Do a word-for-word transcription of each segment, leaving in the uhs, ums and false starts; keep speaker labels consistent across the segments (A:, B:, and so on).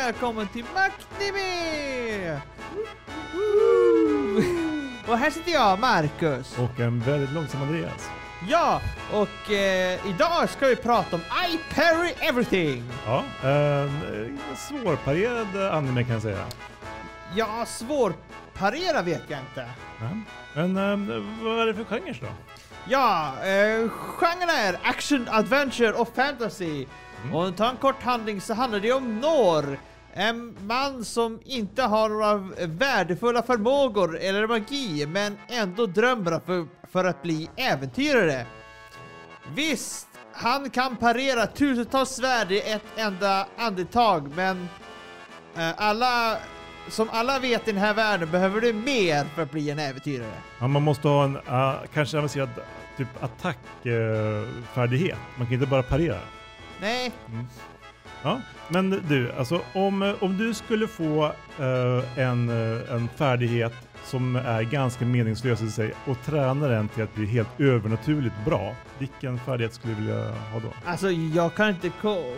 A: välkommen till MacTV! Och här sitter jag, Marcus.
B: Och en väldigt långsam Andreas.
A: Ja, och eh, idag ska vi prata om I Parry Everything.
B: Ja, en svårparerad anime kan jag säga.
A: Ja, svårparera vet jag inte.
B: Ja. Men eh, vad är det för genre då?
A: Ja, eh, genren är action, adventure och fantasy. Mm. Och ta en kort handling så handlar det om Nor. En man som inte har några värdefulla förmågor eller magi, men ändå drömmer för, för att bli äventyrare. Visst, han kan parera tusentals svärd i ett enda andetag, men eh, alla, som alla vet i den här världen behöver du mer för att bli en äventyrare.
B: Ja, man måste ha en uh, kanske avancerad typ attackfärdighet. Uh, man kan inte bara parera.
A: Nej.
B: Mm. Ja, men du, alltså om, om du skulle få uh, en, uh, en färdighet som är ganska meningslös i sig och träna den till att bli helt övernaturligt bra, vilken färdighet skulle du vilja ha då?
A: Alltså, jag kan inte... Ko-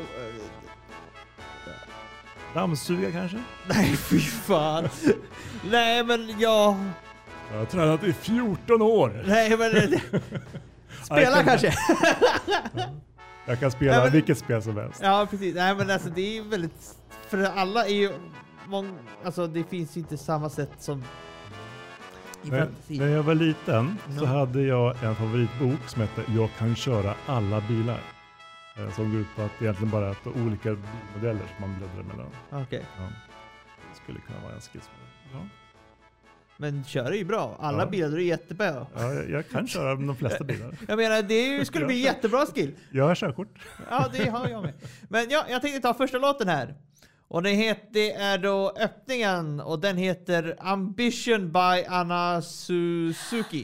B: Dammsuga kanske?
A: Nej, fy fan. Nej, men jag...
B: Jag har tränat i fjorton år.
A: Nej, men... Spela kan... kanske.
B: Jag kan spela
A: Nej, men...
B: vilket spel som helst.
A: Ja, precis. Nej, men alltså det är väldigt... För alla är ju... Mång... Alltså det finns ju inte samma sätt som... I
B: när, när jag var liten mm. så hade jag en favoritbok som hette Jag kan köra alla bilar. Som går ut på att egentligen bara att olika bilmodeller som man bläddrar mellan.
A: Okej. Okay.
B: Ja. Det skulle kunna vara en skill. Ja.
A: Men kör är ju bra. Alla ja. bilar är jättebra.
B: Ja, jag, jag kan köra de flesta bilar.
A: Jag menar, det skulle bli jättebra skill.
B: Jag har körkort.
A: Ja, det har jag med. Men ja, jag tänkte ta första låten här. Och det, heter, det är då öppningen. Och den heter Ambition by Anna Suzuki.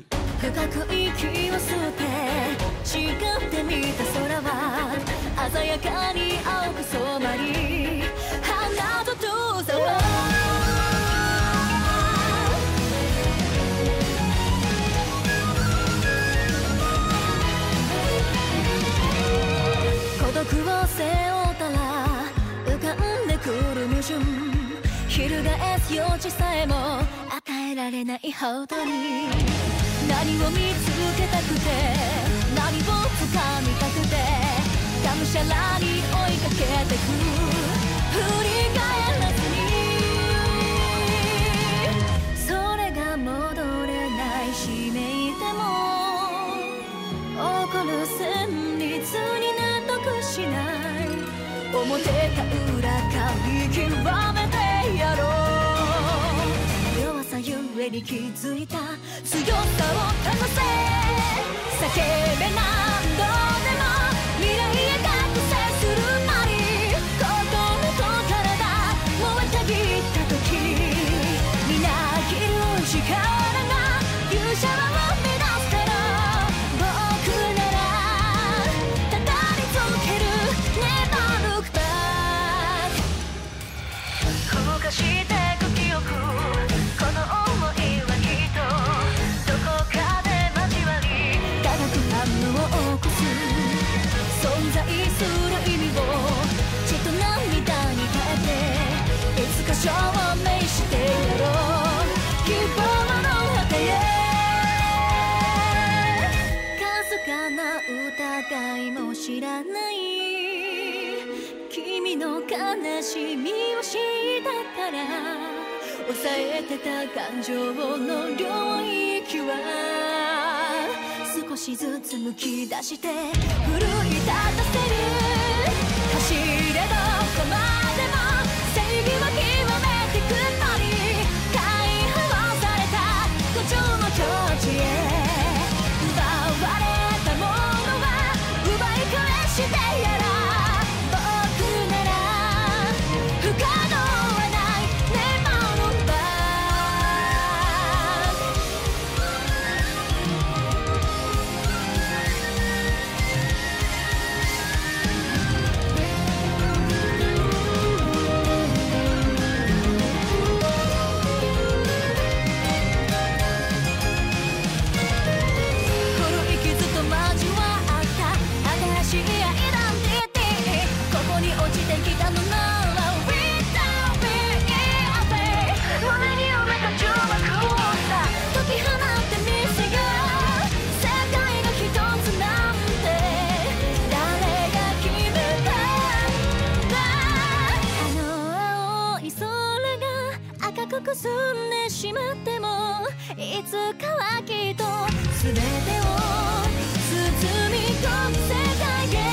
C: 進んでしまってもいつかはきっと全てを包み込む世界へ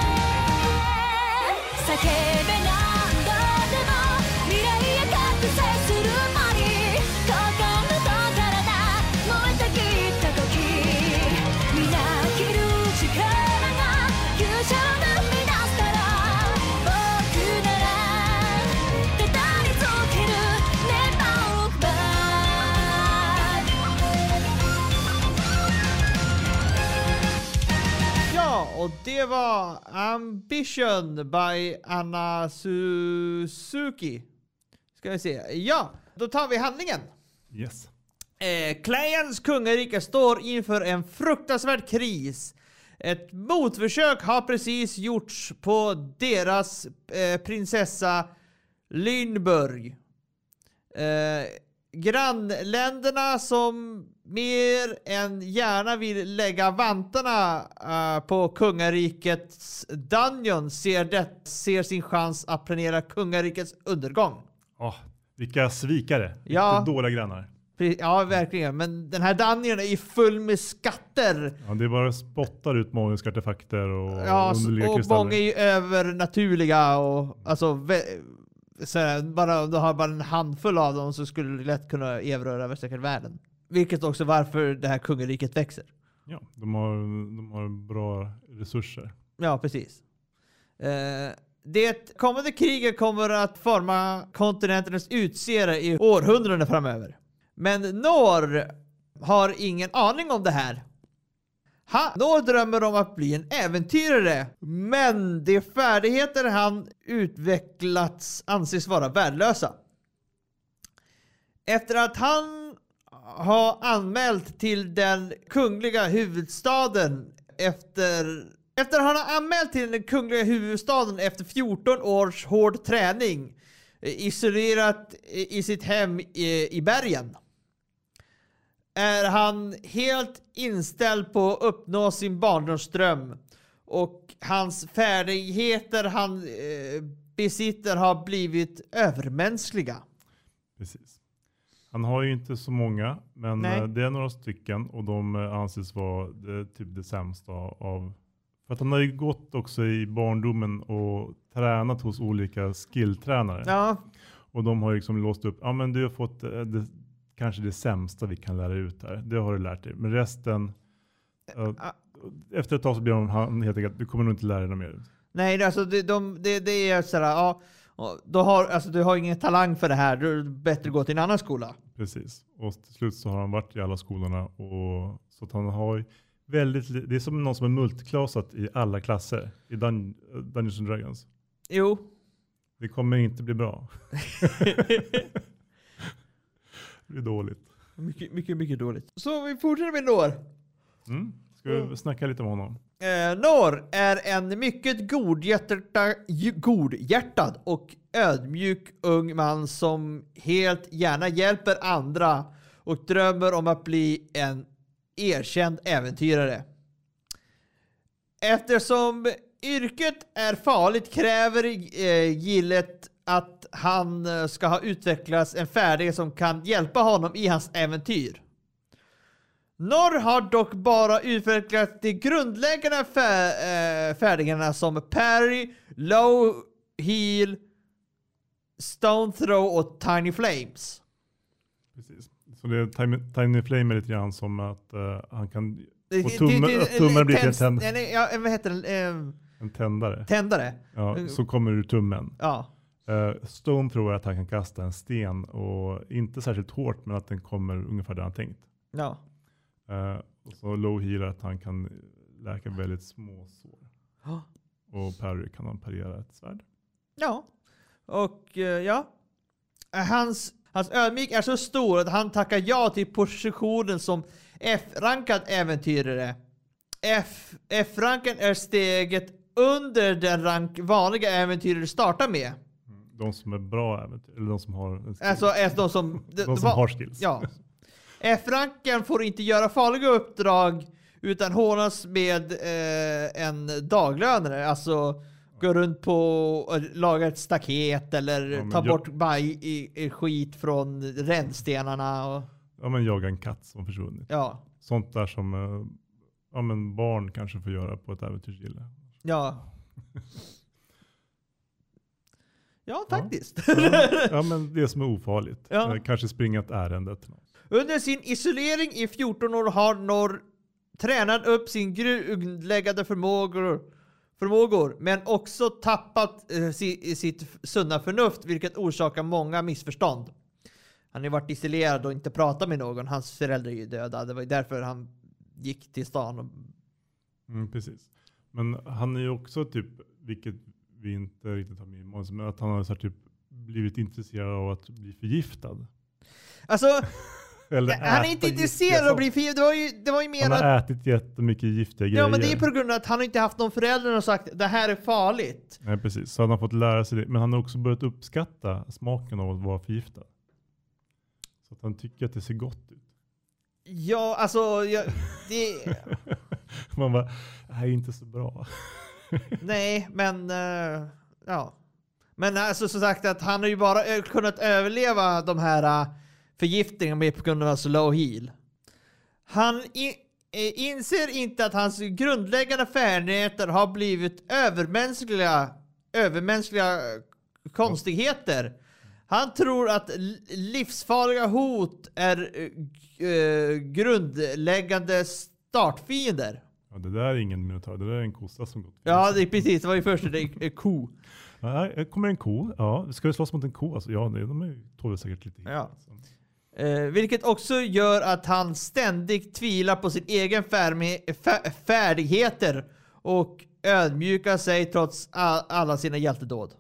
C: 叫べ何度でも未来へ覚醒する間に心と体燃えたぎった時みなぎる力が勇者を生み出したら僕なら語り続ける Never look back
A: Ja, och det var Ambition by Anna Suzuki. Ska vi se. Ja, då tar vi handlingen.
B: Yes.
A: Eh, Clans kungarike står inför en fruktansvärd kris. Ett motförsök har precis gjorts på deras eh, prinsessa Lynburg. Eh, grannländerna som mer än gärna vill lägga vantarna uh, på kungarikets dungeon ser, det, ser sin chans att planera kungarikets undergång.
B: Oh, vilka svikare.
A: Ja.
B: Vilka dåliga grannar.
A: Ja, verkligen. Men den här dungeon är ju full med skatter.
B: Ja, det är bara spottar ut magiska artefakter och
A: Ja,
B: underliga
A: och
B: kristaller.
A: många är ju övernaturliga och alltså så här, bara om du har bara en handfull av dem så skulle du lätt kunna erövra över säkert världen. Vilket också varför det här kungariket växer.
B: Ja, de har, de har bra resurser.
A: Ja, precis. Eh, det kommande kriget kommer att forma kontinenternas utseende i århundraden framöver. Men Nor har ingen aning om det här. Ha, Nor drömmer om att bli en äventyrare, men de färdigheter han utvecklats anses vara värdelösa. Efter att han har anmält till den kungliga huvudstaden efter efter att han har anmält till den kungliga huvudstaden efter fjorton års hård träning, isolerat i sitt hem i, i bergen, är han helt inställd på att uppnå sin barndomsdröm, och hans färdigheter han eh, besitter har blivit övermänskliga.
B: Precis. Han har ju inte så många, men
A: Nej.
B: det är några stycken och de anses vara det, typ det sämsta av. För att han har ju gått också i barndomen och tränat hos olika skilltränare.
A: Ja.
B: Och de har ju liksom låst upp, ja men du har fått det, kanske det sämsta vi kan lära ut här. Det har du lärt dig. Men resten, uh, efter ett tag så blir han helt enkelt, du kommer nog inte lära dig något mer.
A: Nej, alltså det, de, det, det är sådär, ja, då har, alltså, du har ingen talang för det här, då är det bättre att gå till en annan skola.
B: Precis. Och till slut så har han varit i alla skolorna. Och, så att han har väldigt, det är som någon som är multiklassat i alla klasser i Dun, Dungeons and Dragons.
A: Jo.
B: Det kommer inte bli bra. Det är dåligt.
A: Mycket, mycket, mycket dåligt. Så vi fortsätter med Nor.
B: Mm. Ska vi mm. snacka lite om honom?
A: Eh, Nor är en mycket godhjärtad, godhjärtad och ödmjuk ung man som helt gärna hjälper andra och drömmer om att bli en erkänd äventyrare. Eftersom yrket är farligt kräver eh, gillet att han ska ha utvecklats en färdighet som kan hjälpa honom i hans äventyr. Nor har dock bara utvecklat de grundläggande fär- äh, färdigheterna som parry, low heal, stone throw och tiny flames.
B: Precis. Så det är tiny, tiny flame är lite grann som att uh, han kan få
A: Det-
B: tummen,
A: det- det-
B: tummen blir till en,
A: tens-
B: tänd,
A: nej, ja, vad heter den? Eh,
B: en tändare.
A: tändare.
B: Ja, så kommer ur tummen.
A: Ja.
B: Uh, Stone tror att han kan kasta en sten och inte särskilt hårt, men att den kommer ungefär där han tänkt.
A: Ja.
B: Uh, och så low heal att han kan läka väldigt små sår.
A: Oh.
B: Och parry kan han parera ett svärd.
A: Ja. Och uh, ja. Hans, hans ödmjuk är så stor att han tackar ja till positionen som F-rankad äventyrare. F, F-ranken är steget under den rank vanliga äventyrare startar med.
B: De som är bra äventyr, eller de som har en skill.
A: Alltså är de som,
B: de, de som har skills.
A: Ja. F-ranken får inte göra farliga uppdrag utan hånas med eh, en daglönare. Alltså gå runt på och laga ett staket eller
B: Ja,
A: ta
B: jag-
A: bort baj i, i skit från rännstenarna och
B: Ja, men jaga en katt som försvunnit.
A: ja,
B: Sånt där som eh, ja, men barn kanske får göra på ett äventyrsgille.
A: ja. Ja, faktiskt.
B: Ja, ja, men det som är ofarligt.
A: Ja.
B: Eh, Kanske springa ett ärende till någon.
A: Under sin isolering i fjorton år har Norr tränat upp sin grundläggande förmågor, förmågor men också tappat eh, si, sitt sunda förnuft, vilket orsakar många missförstånd. Han har ju varit isolerad och inte pratat med någon. Hans föräldrar är ju döda. Det var ju därför han gick till stan. Och...
B: Mm, precis. Men han är ju också typ, vilket vi inte riktigt har med i Måns, men att han har så här, typ, blivit intresserad av att bli förgiftad.
A: Alltså,
B: Eller
A: han är inte intresserad av att bli förgiftad. Det var ju, det var ju mer
B: Han har
A: att...
B: ätit jättemycket giftiga grejer.
A: Ja, men det är på grund av att han inte haft någon förälder och sagt det här är farligt.
B: Nej, precis. Så han har fått lära sig det. Men han har också börjat uppskatta smaken av att vara förgiftad. Så att han tycker att det ser gott ut.
A: Ja, alltså... Jag, det...
B: Man bara, det här är inte så bra.
A: Nej, men... Uh, ja. Men alltså som sagt att han har ju bara ö- kunnat överleva de här uh, förgiftningarna med på grund av slow heal. Han i, eh, inser inte att hans grundläggande färdigheter har blivit övermänskliga, övermänskliga konstigheter. Han tror att l- livsfarliga hot är uh, grundläggande startfiender.
B: Ja, det där är ingen minotaur. Det där är en kossa som gått.
A: Ja, det är precis. Det var ju först det är ko.
B: Ja, här kommer en ko. Ja, ska vi slåss mot en ko? Alltså, ja, de är tål säkert lite.
A: Ja. Eh, vilket också gör att han ständigt tvivlar på sin egen färmi- fär- färdigheter och ödmjukar sig trots all- alla sina hjältedåd.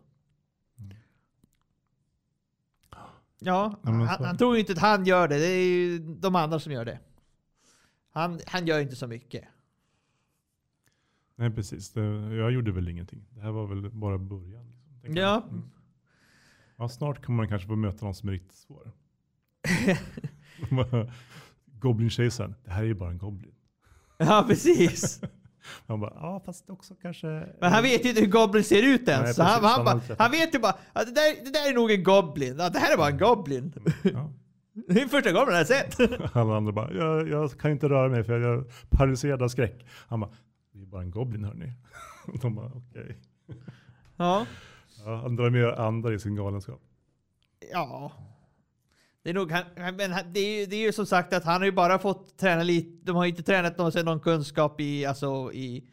A: Ja,
B: Ja, men
A: han,
B: så-
A: han tror ju inte att han gör det. Det är ju de andra som gör det. Han, han gör inte så mycket.
B: Nej, precis. Det, jag gjorde väl ingenting. Det här var väl bara början. Liksom, tänker
A: Ja.
B: jag. Mm. Ja, snart kommer man kanske få möta någon som är riktigt svår. Goblin-kejsaren. Det här är ju bara en goblin.
A: Ja, precis.
B: Han bara, ja fast också kanske...
A: Men han vet ju inte hur Goblin ser ut ens.
B: Nej,
A: så han,
B: precis.
A: han,
B: Han
A: bara,
B: har inte
A: han vet ju bara att det där, det där är nog en Goblin. Att det här är bara en Goblin.
B: Ja.
A: Det är första gången jag har sett.
B: Alla andra bara, jag, jag kan inte röra mig för jag är paralyserad av skräck. Han bara, det är bara en goblin hörni. De bara, okej. Okay.
A: Ja.
B: Ja, han drar mer andra i sin galenskap.
A: Ja. Det är nog han, men han- det är, ju, det är ju som sagt att han har ju bara fått träna lite. De har ju inte tränat någon, någon kunskap i, alltså, i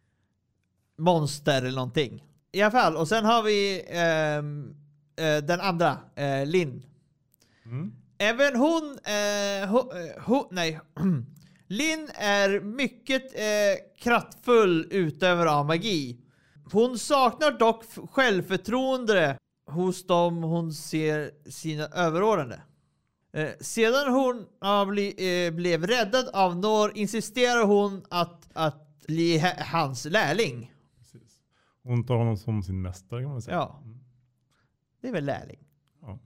A: monster eller någonting. I alla fall. Och sen har vi ehm, eh, den andra, eh, Linn.
B: Mm.
A: Även hon, eh, ho, eh, ho, nej, Linn är mycket eh, kraftfull utövare av magi. Hon saknar dock f- självförtroende hos dem hon ser sina överordnade. Eh, sedan hon har bli, eh, blev räddad av Nor insisterar hon att, att bli ha- hans lärling.
B: Precis. Hon tar honom som sin mästare kan man säga.
A: Ja.
B: Mm.
A: Det är väl lärling.
B: Ja.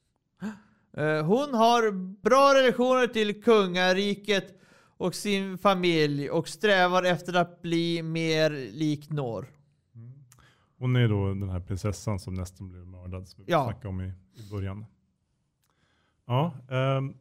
A: Eh, Hon har bra relationer till kungariket och sin familj och strävar efter att bli mer lik Nor.
B: Hon är då den här prinsessan som nästan blev mördad som vi
A: Ja.
B: snackade om i, i början. Ja. ehm,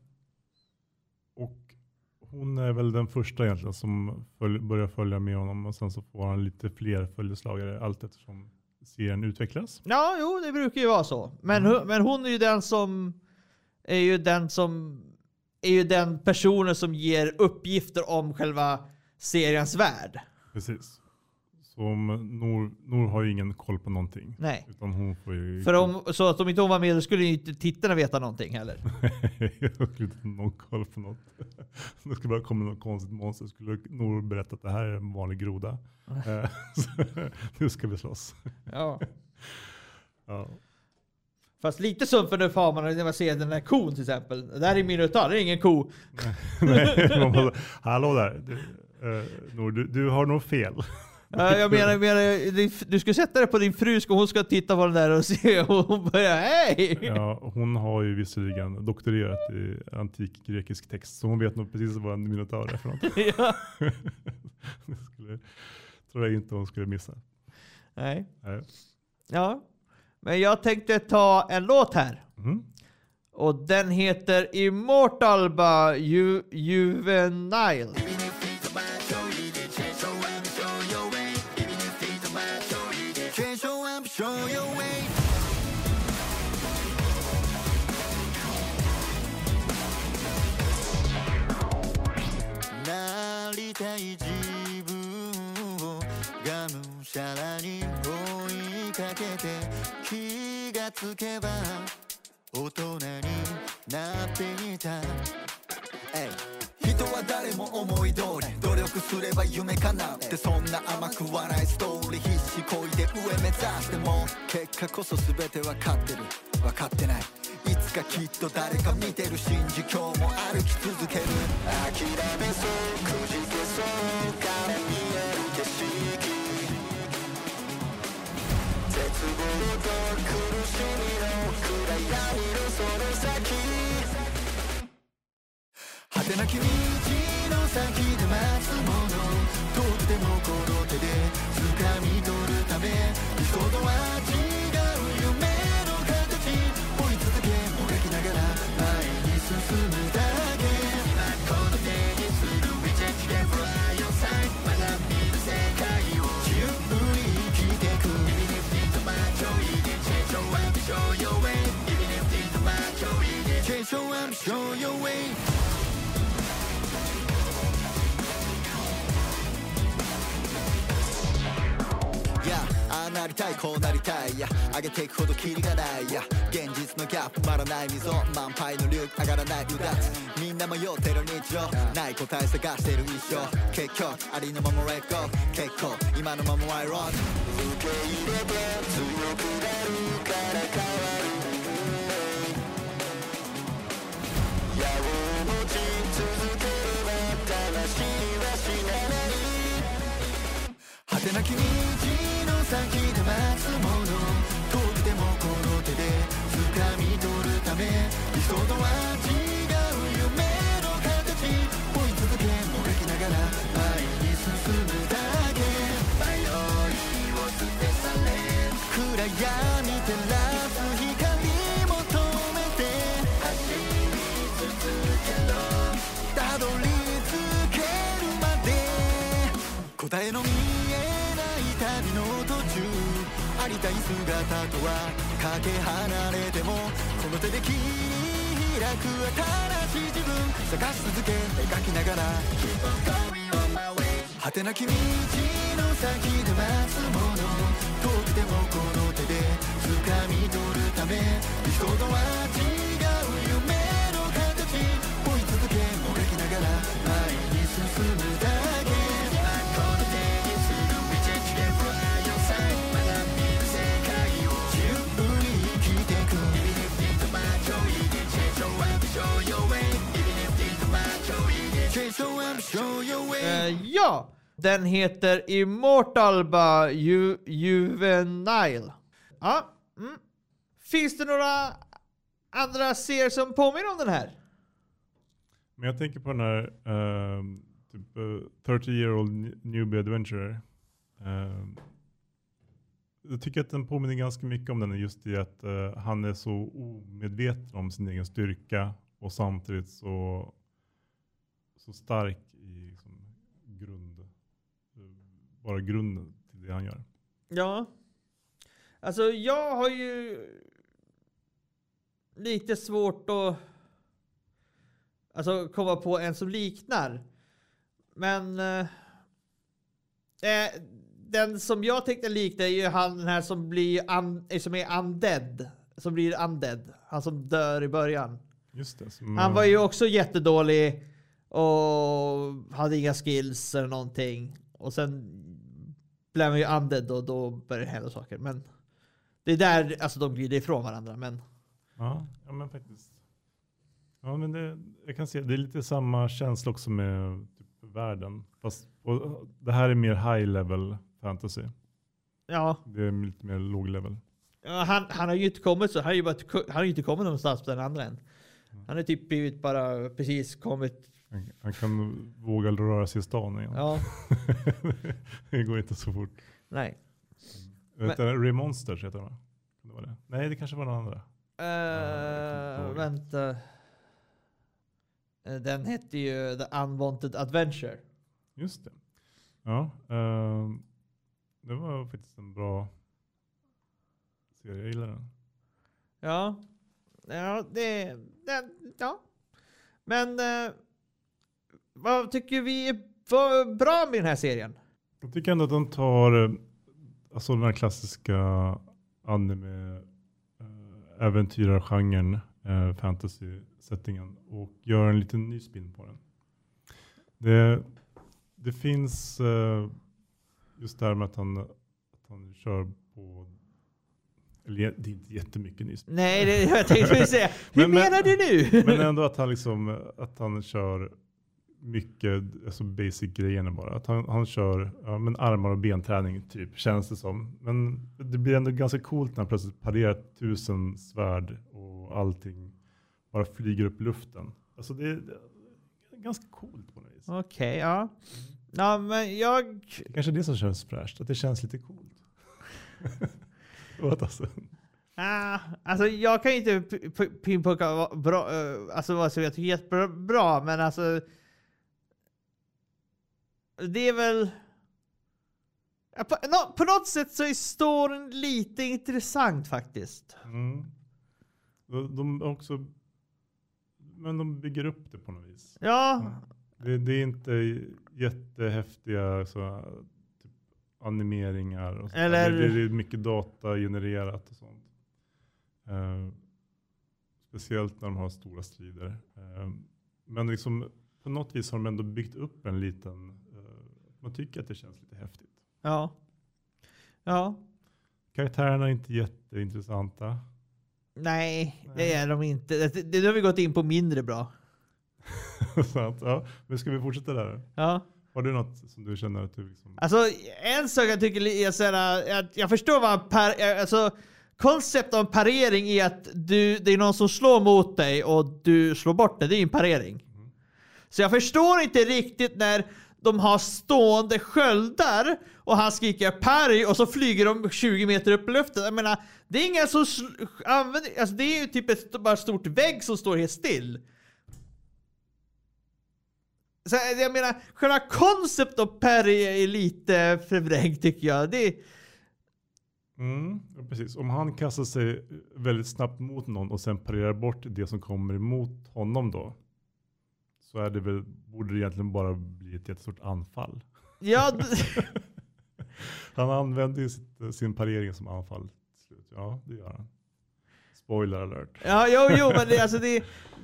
B: och hon är väl den första egentligen som följ, börjar följa med honom och sen så får han lite fler följeslagare allt eftersom serien utvecklas.
A: Ja, jo, det brukar ju vara så. Men, hu- men hon är ju den som är ju den som är ju den personen som ger uppgifter om själva seriens värld.
B: Precis. Så om Nor, Nor har ju ingen koll på någonting.
A: Nej.
B: Utan hon får ju...
A: För om, så att om inte hon var med, då skulle ju inte tittarna veta någonting heller.
B: Jag skulle inte ha någon koll på något. Det skulle bara komma något konstigt monster. Skulle Nor berätta att det här är en vanlig groda. Eh, så nu ska vi slåss.
A: Ja.
B: Ja.
A: Fast lite sunt förnuft har man när man ser den här kon till exempel. Det där är minotaur, det är ingen ko.
B: Nej, man bara, hallå där. Du, eh, Nor, du, du har nog fel.
A: Ja, jag menar, jag menar, du ska sätta det på din fru och hon ska titta på den där och se och hon börjar hej!
B: Ja, hon har ju visserligen doktorerat i antik grekisk text. Så hon vet nog precis vad en minotaur är för något.
A: Ja.
B: Det skulle, tror jag inte hon skulle missa.
A: Nej.
B: Nej.
A: Ja. Men jag tänkte ta en låt här.
B: Mm.
A: Och den heter Immortal by Ju- Juvenile. Uh, ja, den heter Immortal by Ju- Juvenile. Ja. Mm. Finns det några andra serier som påminner om den här?
B: Men jag tänker på den här uh, typ uh, thirty year old newbie adventurer. Uh, jag tycker att den påminner ganska mycket om den just i att uh, han är så omedveten om sin egen styrka och samtidigt så, så stark i liksom, grund, bara grunden till det han gör.
A: Ja. Alltså jag har ju lite svårt att alltså komma på en som liknar. Men eh, den som jag tänkte likna är ju han den här som blir un, som är undead, som blir undead, han som dör i början.
B: Just det. Som,
A: han var ju också jättedålig och hade inga skills eller någonting. Och sen blev han ju undead och då började det hända saker. Men det är där alltså de glider ifrån varandra. Men
B: ja, ja men faktiskt. Ja, men det, jag kan se det är lite samma känsla också med typ, världen. Fast och, det här är mer high level fantasy.
A: ja,
B: Det är lite mer låg level.
A: ja han, han har ju inte kommit så. Han har ju, bara, han har ju inte kommit någonstans på den andra än. Han har typ blivit bara precis kommit.
B: Han, han kan våga röra sig i stan igen.
A: Ja.
B: Det går inte så fort.
A: Nej.
B: Vet du, Remonsters heter den. Det var det. Nej, det kanske var den andra.
A: Uh,
B: uh,
A: vänta. Den hette ju The Unwanted Adventure.
B: Just det. Ja. Uh, det var faktiskt en bra serie. Jag gillar den.
A: Ja. Ja, det... det ja. Men... Uh, vad tycker vi är bra med den här serien?
B: Jag tycker ändå att de tar... Alltså den här klassiska anime äh, äventyrargenren, äh, fantasy-settingen och gör en liten ny spin på den. Det, det finns äh, just där med att han, att han kör på... Eller det är inte jättemycket ny spin.
A: Nej, det, jag tänkte säga. Hur
B: men,
A: menar du nu?
B: Men ändå att han liksom att han kör mycket alltså basic grejerna bara. Att han, han kör ja, men armar och benträning typ, känns det som. Men det blir ändå ganska coolt när han plötsligt parerar tusen svärd och allting bara flyger upp i luften. Alltså det är, det är ganska coolt på något vis.
A: Okej, okay, ja. Ja, men jag...
B: Det kanske är det som känns fräscht, att det känns lite coolt. Vad alltså?
A: Ah, alltså jag kan inte pinpocka bra, alltså alltså jag tycker jättebra, men alltså det är väl på, no, på något sätt så är storyn lite intressant faktiskt.
B: Mm. De, de också, men de bygger upp det på något vis.
A: Ja.
B: Ja. Det, det är inte jättehäftiga så, typ, animeringar och så. Eller... Det, det är mycket data genererat och sånt. Uh, speciellt när de har stora strider. Uh, men liksom, på något vis har de ändå byggt upp en liten... Uh, man tycker att det känns lite häftigt.
A: Ja. Ja.
B: Karaktärerna är inte jätteintressanta.
A: Nej, Nej. det är de inte. Det, det har vi gått in på mindre bra.
B: Sant, ja. Men ska vi fortsätta där?
A: Ja.
B: Har du något som du känner att du liksom...
A: Alltså, en sak jag tycker är såhär, jag, jag förstår vad per, alltså koncept av parering är att du, det är någon som slår mot dig och du slår bort det. Det är en parering. Mm. Så jag förstår inte riktigt när de har stående sköldar och han skriker parry och så flyger de tjugo meter upp i luften. Jag menar, det är ingen som sl- använder, alltså det är ju typ ett bara stort vägg som står helt still. Så jag menar, själva koncept av parry är lite förvrängt tycker jag. Det är...
B: Mm, ja, precis. Om han kastar sig väldigt snabbt mot någon och sen parerar bort det som kommer emot honom då, så är det väl, borde det egentligen bara bli ett jättestort anfall.
A: Ja. D-
B: han använder ju sitt, sin parering som anfall till slut. Ja, det gör han. Spoiler alert.
A: Ja, jo, jo, men det, alltså det...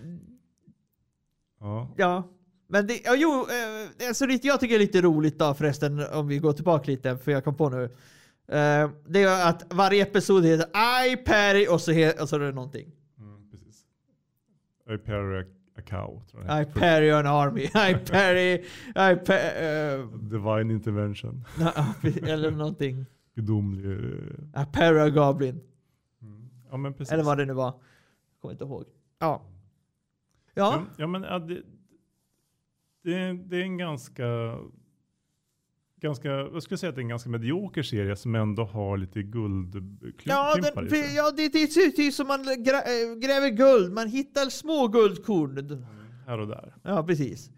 B: Ja.
A: Ja. Men det, ja, jo, eh, alltså det jag tycker är lite roligt då förresten, om vi går tillbaka lite, för jag kom på nu. Eh, det är att varje episod heter I parry och så, he- och så är det någonting.
B: Mm, precis. I parry a, a cow. Tror jag.
A: I parry an army. I parry... I pa- uh,
B: Divine intervention.
A: eller någonting.
B: Gudomlig.
A: I parry a goblin.
B: Mm. Ja, men precis.
A: Eller vad det nu var. Jag kommer inte ihåg. Ja. Ja.
B: Ja, ja men ja, det, det, det är en ganska... ganska, jag skulle säga att det är en ganska medioker serie som ändå har lite guldklimpar
A: ja,
B: i sig.
A: Ja, det, det ser ut som man grä, gräver guld. Man hittar små guldkorn.
B: Mm, här och där.
A: Ja, precis.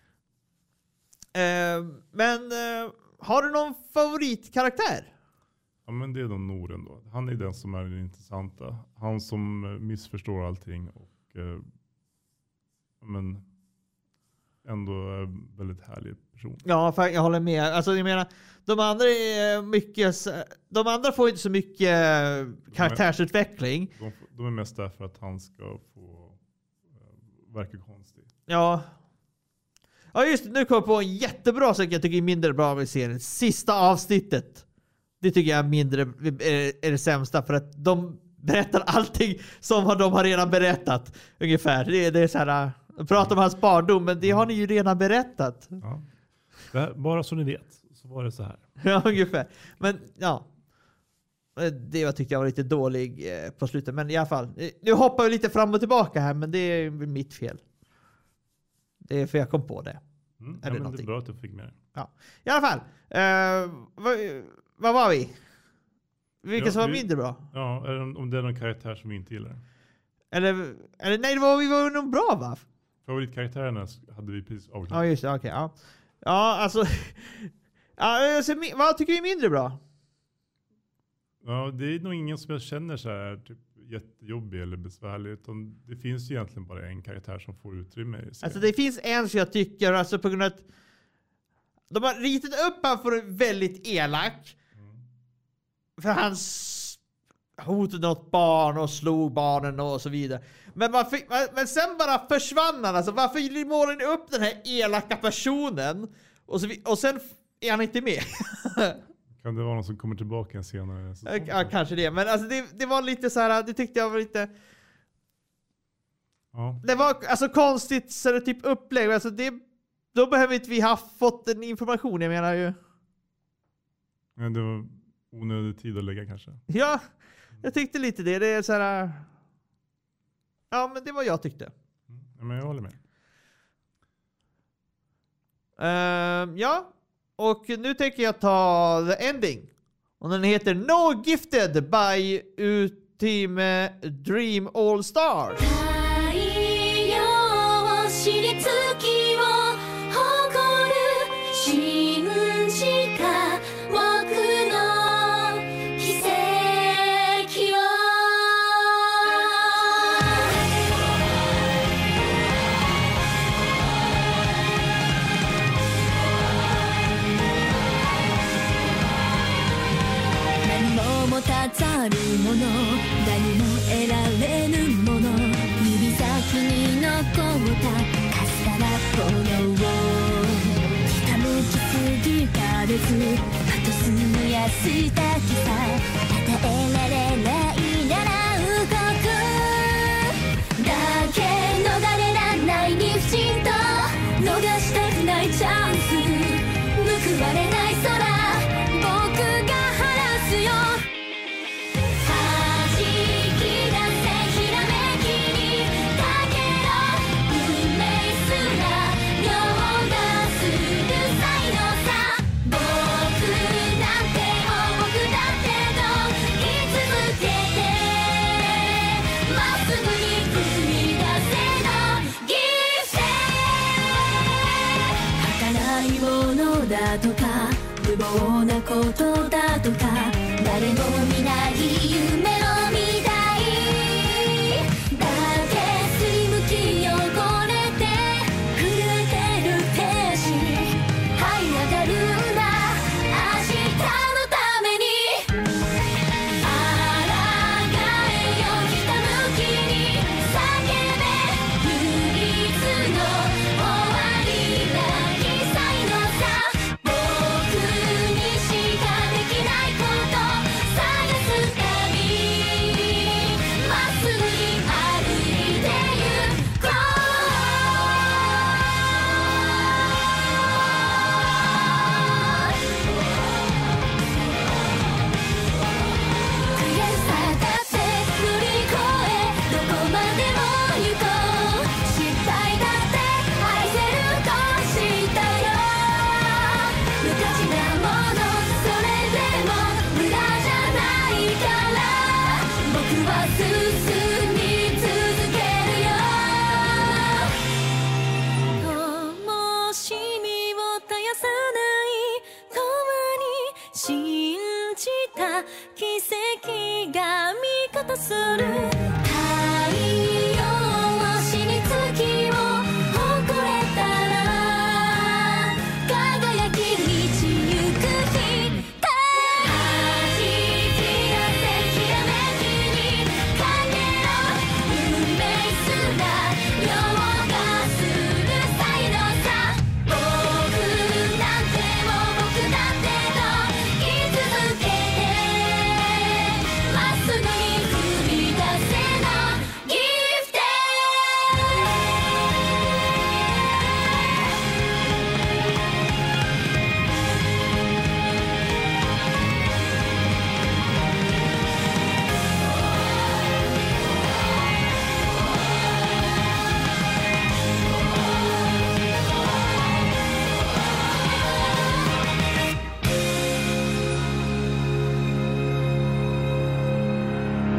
A: Eh, men eh, har du någon favoritkaraktär?
B: Ja, men det är då Noren då. Han är den som är den intressanta. Han som missförstår allting och eh, men ändå är väldigt härlig person.
A: Ja, jag håller med. Alltså jag menar, de andra är mycket, de andra får inte så mycket karaktärsutveckling.
B: De, de är mest där för att han ska få uh, verka konstig.
A: Ja. Ja, just nu kom jag på en jättebra sak jag tycker är mindre bra med serien. Sista avsnittet. Det tycker jag är mindre är, är det sämsta, för att de berättar allting som de har redan berättat ungefär. Det, det är så här, prata om hans barndom, men det har ni ju redan berättat.
B: Ja. Det här, bara så ni vet, så var det så här.
A: Ja, ungefär. Men ja, det jag tyckte jag var lite dålig på slutet. Men i alla fall, nu hoppar vi lite fram och tillbaka här, men det är mitt fel. Det är för jag kom på det.
B: Mm, ja, det, men det är bra att du fick med det.
A: Ja. I alla fall, uh, vad, vad var vi? Vilka
B: Ja,
A: som var
B: vi-
A: mindre bra?
B: Ja, är det- om det är någon karaktär som vi inte gillar.
A: Eller, eller nej, det var, vi var nog bra va?
B: Favoritkaraktärerna hade vi precis
A: Ja
B: avklarat.
A: just det, okej. ja. ja, alltså... ja, alltså mi- vad tycker vi är mindre bra?
B: Ja, det är nog ingen som jag känner så här typ jättejobbig eller besvärlig. Utan det finns ju egentligen bara en karaktär som får utrymme i serien.
A: Alltså det finns en som jag tycker, alltså på grund av att de har ritat upp han för en väldigt elak.
B: Mm.
A: För hans hotade något barn och slog barnen och så vidare. Men, man fick, men sen bara försvann han. Alltså varför målar ni upp den här elaka personen? Och, så, vi- och sen är han inte med.
B: Kan det vara någon som kommer tillbaka en senare säsong?
A: Ja, kanske det. Men alltså det, det var lite så här, det tyckte jag var lite...
B: Ja.
A: Det var alltså konstigt så det typ upplägg. Alltså det, då behöver inte vi ha fått den information, jag menar ju.
B: Men det var onödig tid att lägga kanske.
A: Ja, jag tyckte lite det. Det är så här... Ja, men det var jag tyckte.
B: Mm. Ja, men jag håller med.
A: Ehm, ja, och nu tänker jag ta the ending. Och den heter No Gifted by Ultime Dream All Stars.
C: 太陽を知り月を誇る信じた僕の奇跡を何も持たざるもの何も得られぬもの指先に残ったかすかな炎をひたむきすぎられずあとすむやしたきさ与えられないなら動くだけ逃れらないに不信と逃したくないチャンス報われない空僕が晴らすよ弾き出せひらめきにかけろ運命すら凌駕する才能さ僕なんても僕だってと言い続けてまっすぐに踏み出せのギフテ儚いものだとか無謀なことだとか誰も見ない夢を見たいだけすりむき汚れて震えてる天使這い上がるんだ明日のために抗えよひたむきに叫べ唯一の終わりなき才能さ僕にしかできないこと探すたびまっすぐに歩いてゆこう悔しさだって乗り越えどこまでも行こう失敗だって愛せると知ったよ無価値なものそれでも無駄じゃないから僕は進み続けるよ灯火を絶やさない共に信じた奇跡が味方する太陽を死に月を誇れたら輝き道行く日弾き出せひらめきにかけろ運命すら凌駕する才能さ僕なんても僕だってと言い続けてまっすぐに踏み出せ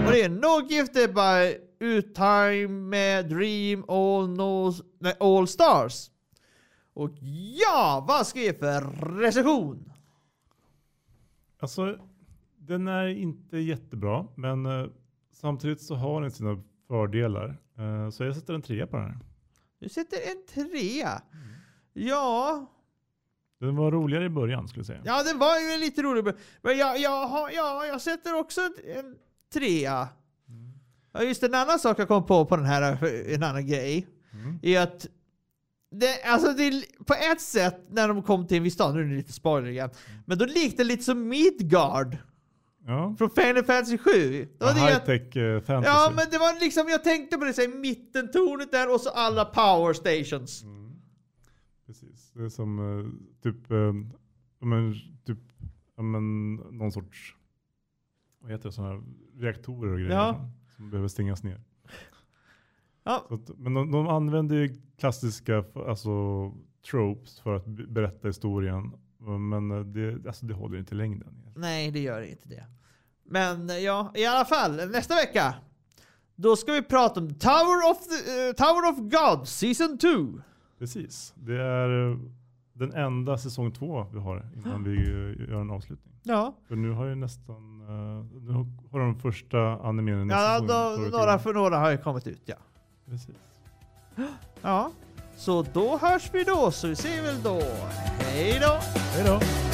A: Och det är No Gifted by Utime med Dream All, no, nej, All Stars. Och ja, vad ska jag för recension?
B: Alltså, den är inte jättebra, men uh, samtidigt så har den sina fördelar. Uh, så jag sätter en trea på den här.
A: Du sätter en trea? Mm. Ja...
B: Den var roligare i början, skulle jag säga.
A: Ja, den var ju lite rolig. Men jag, jag, har, ja, jag sätter också en trea. Mm. Ja, just en annan sak jag kom på på den här, en annan grej. Mm. Är att det, alltså det, på ett sätt, när de kom till en viss stad, nu är det lite spoiler igen. Mm. Men då liknade det lite som Midgard.
B: Ja.
A: Från Final Fantasy sju.
B: Det var ja, det high-tech uh, fantasy.
A: Ja, men det var liksom, jag tänkte på det så här, mittentornet där och så alla power stations. Mm.
B: Precis. Det är som uh, typ, uh, men, typ men, någon sorts, vad heter det, sådana här reaktorer och grejer, ja, som behöver stängas ner. Ja. Så att, men de, de använder ju klassiska alltså, tropes för att b- berätta historien. Men det, alltså, det håller inte längden.
A: Nej, det gör inte det. Men ja, i alla fall, nästa vecka då ska vi prata om Tower of, the, uh, Tower of God Season två.
B: Precis. Det är den enda säsong två vi har innan vi gör en avslutning. Ja. För nu har ju nästan uh, nu har de första animeringen.
A: Ja, då, några för några har ju kommit ut, ja.
B: Precis.
A: Ja, så då hörs vi då, så vi ser väl då. Hej då!
B: Hej då!